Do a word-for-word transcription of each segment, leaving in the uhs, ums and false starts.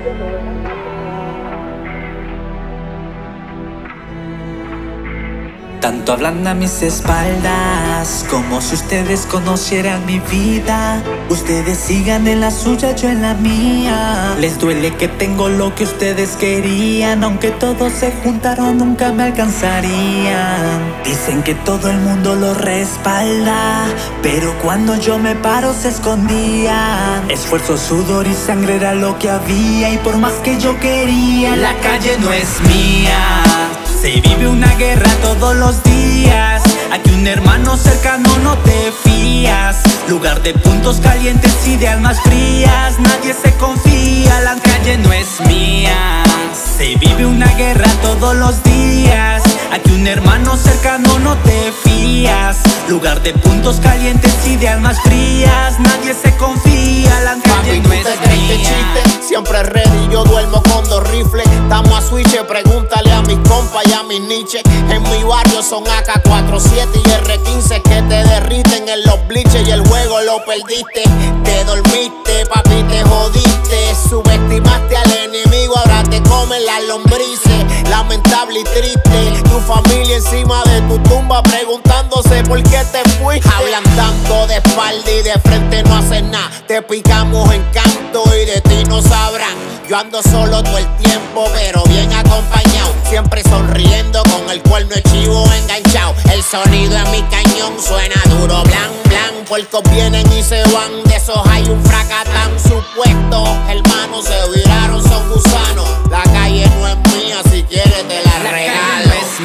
Tanto hablan a mis espaldas, como si ustedes conocieran mi vida. Ustedes sigan en la suya, yo en la mía. Les duele que tengo lo que ustedes querían, aunque todos se juntaron nunca me alcanzarían. Dicen que todo el mundo los respalda, pero cuando yo me paro se escondían. Esfuerzo, sudor y sangre era lo que había, y por más que yo quería, la calle no es mía. Se vive una guerra todos los días, aquí un hermano cercano no te fías. Lugar de puntos calientes y de almas frías, nadie se confía, la calle no es mía. Se vive una guerra todos los días, aquí un hermano cercano no te fías. Lugar de puntos calientes y de almas frías, nadie se confía, la calle no es mía. Siempre ready, yo duermo con dos rifles. Estamos a switch, pregúntale a mis compas y a mis niches. En mi barrio son A K cuarenta y siete y R quince que te derriten en los bleachers y el juego lo perdiste. Te dormiste, papi, te jodiste. Subestimaste al enemigo, ahora te comen las lombrices. Lamentable y triste, tu familia encima de tu tumba preguntándose por qué te fuiste. Hablan tanto de espalda y de frente no hacen nada. Te picamos en canto y de ti no sabrán. Yo ando solo todo el tiempo, pero bien acompañado. Siempre sonriendo con el cuerno de chivo enganchado. El sonido en mi cañón suena duro, blan, blan. Puercos vienen y se van, de esos hay un fracatán. Supuestos hermanos se viraron, son gusanos. La calle no es mía, si quieres te la, la regalo. La calle no es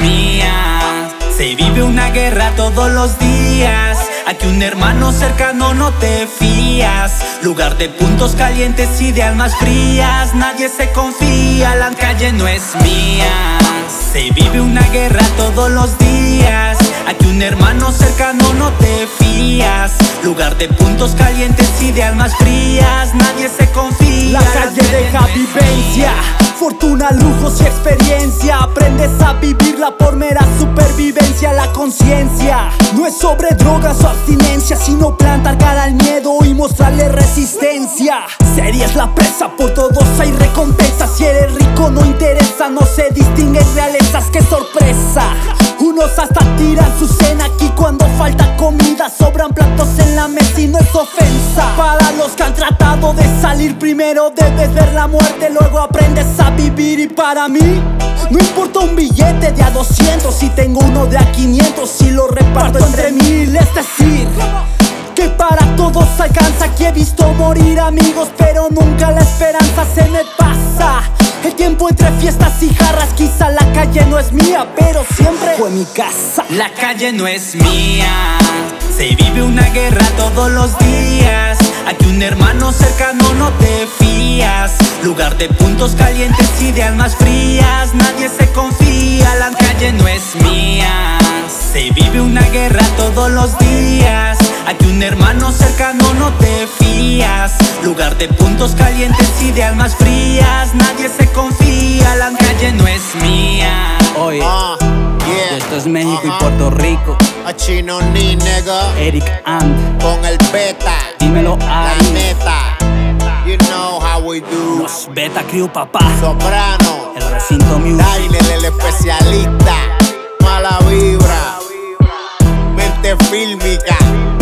mía. Se vive una guerra todos los días, aquí un hermano cercano no te fías. Lugar de puntos calientes y de almas frías, nadie se confía, la calle no es mía. Se vive una guerra todos los días, aquí un hermano cercano no te fías. Lugar de puntos calientes y de almas frías, nadie se confía. La calle deja vivencia, fortuna, lujos y experiencia. Aprendes a vivirla por mera supervivencia. La conciencia no es sobre drogas o abstinencia, sino plantar cara al miedo y mostrarle resistencia. Seria es la presa, por todos hay recompensa. Si eres rico no interesa, no se distinguen realezas, qué sorpresa. Unos hasta tiran su cena aquí cuando falta comida. Sobran platos en la mesa y no es ofensa. Para los que han tratado de salir primero debes ver la muerte, luego aprendes a vivir. Y para mí no importa un billete de a doscientos, si tengo uno de a quinientos, si lo reparto entre mil. Es decir, que para todos alcanza. Aquí he visto morir amigos, pero nunca la esperanza se me pasa. El tiempo entre fiestas y jarras, quizá la calle no es mía, pero siempre fue mi casa. La calle no es mía. Se vive una guerra todos los días, aquí un hermano cercano no te fías. Lugar de puntos calientes y de almas frías, nadie se confía, la calle no es mía. Se vive una guerra todos los días, aquí un hermano cercano no te fías. Lugar de puntos calientes y de almas frías, nadie se confía, la calle no es mía. Oye, Ah, yeah. esto es México Ajá. y Puerto Rico. A Chino ni nigga, Eric And, con el beta, dímelo la ahí. neta. You know how we do. Los Beta Crew, papá. Soprano, El recinto music. Daniel el especialista, mala vibra, mente fílmica.